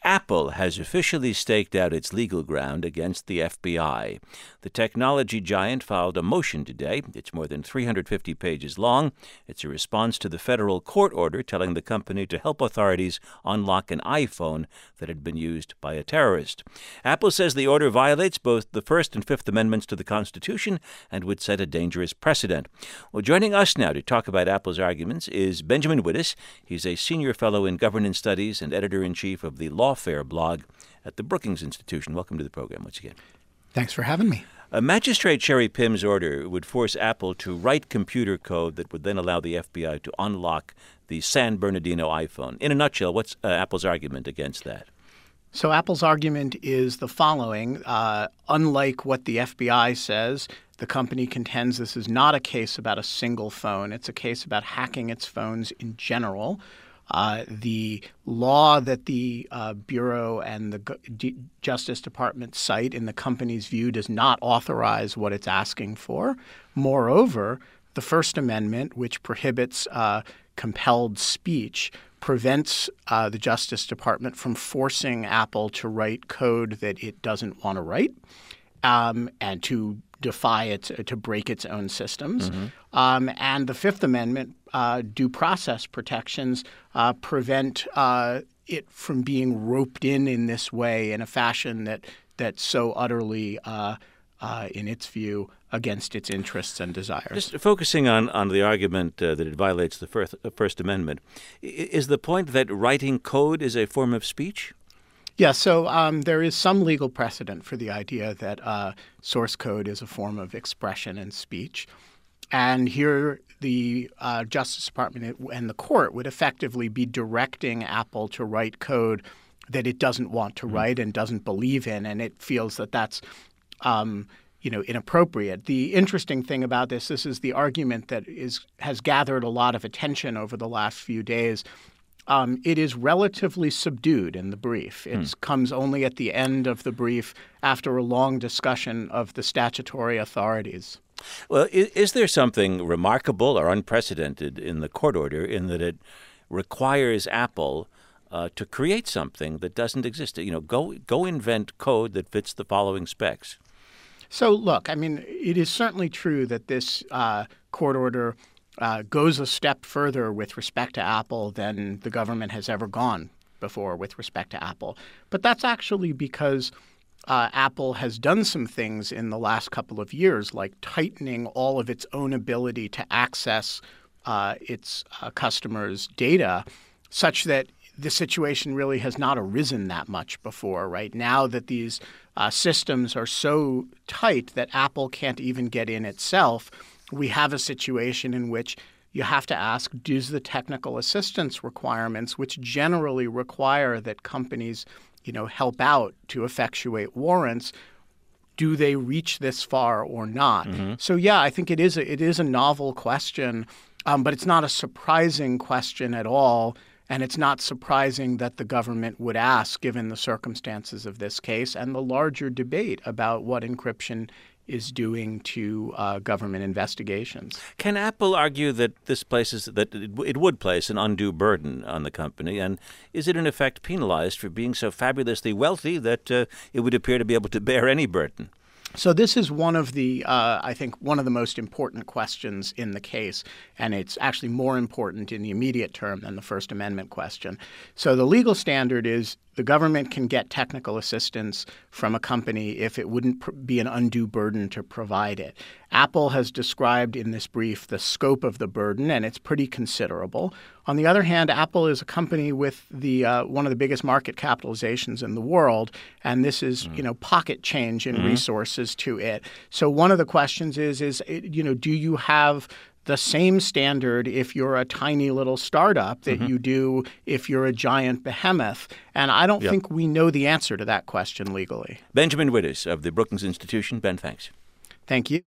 Apple has officially staked out its legal ground against the FBI. The technology giant filed a motion today. It's more than 350 pages long. It's a response to the federal court order telling the company to help authorities unlock an iPhone that had been used by a terrorist. Apple says the order violates both the First and Fifth Amendments to the Constitution and would set a dangerous precedent. Well, joining us now to talk about Apple's arguments is Benjamin Wittes. He's a senior fellow in governance studies and editor-in-chief of the Lawfare blog at the Brookings Institution. Welcome to the program once again. Thanks for having me. Magistrate Sherry Pym's order would force Apple to write computer code that would then allow the FBI to unlock the San Bernardino iPhone. In a nutshell, what's Apple's argument against that? So Apple's argument is the following. Unlike what the FBI says, the company contends this is not a case about a single phone. It's a case about hacking its phones in general. The law that the Bureau and the Justice Department cite, in the company's view, does not authorize what it's asking for. Moreover, the First Amendment, which prohibits compelled speech, prevents the Justice Department from forcing Apple to write code that it doesn't want to write and to to break its own systems. Mm-hmm. And the Fifth Amendment due process protections prevent it from being roped in this way in a fashion that's so utterly, in its view, against its interests and desires. Just focusing on the argument that it violates the First Amendment, is the point that writing code is a form of speech? Yeah, so there is some legal precedent for the idea that source code is a form of expression and speech. And here the Justice Department and the court would effectively be directing Apple to write code that it doesn't want to write and doesn't believe in, and it feels that that's inappropriate. The interesting thing about this is the argument that has gathered a lot of attention over the last few days. It is relatively subdued in the brief. It comes only at the end of the brief after a long discussion of the statutory authorities. Well, is there something remarkable or unprecedented in the court order in that it requires Apple to create something that doesn't exist? Go invent code that fits the following specs. So, look, it is certainly true that this court order goes a step further with respect to Apple than the government has ever gone before with respect to Apple. But that's actually because Apple has done some things in the last couple of years, like tightening all of its own ability to access its customers' data, such that the situation really has not arisen that much before, right? Now that these systems are so tight that Apple can't even get in itself, we have a situation in which you have to ask, does the technical assistance requirements, which generally require that companies, help out to effectuate warrants, do they reach this far or not? Mm-hmm. So, yeah, I think it is a novel question, but it's not a surprising question at all. And it's not surprising that the government would ask, given the circumstances of this case and the larger debate about what encryption is doing to government investigations. Can Apple argue that it would place an undue burden on the company? And is it in effect penalized for being so fabulously wealthy that it would appear to be able to bear any burden? So this is one of the most important questions in the case, and it's actually more important in the immediate term than the First Amendment question. So the legal standard is the government can get technical assistance from a company if it wouldn't be an undue burden to provide it. Apple has described in this brief the scope of the burden, and it's pretty considerable. On the other hand, Apple is a company with one of the biggest market capitalizations in the world, and this is pocket change in resources to it. So one of the questions is do you have the same standard if you're a tiny little startup that you do if you're a giant behemoth? And I don't think we know the answer to that question legally. Benjamin Wittes of the Brookings Institution. Ben, thanks. Thank you.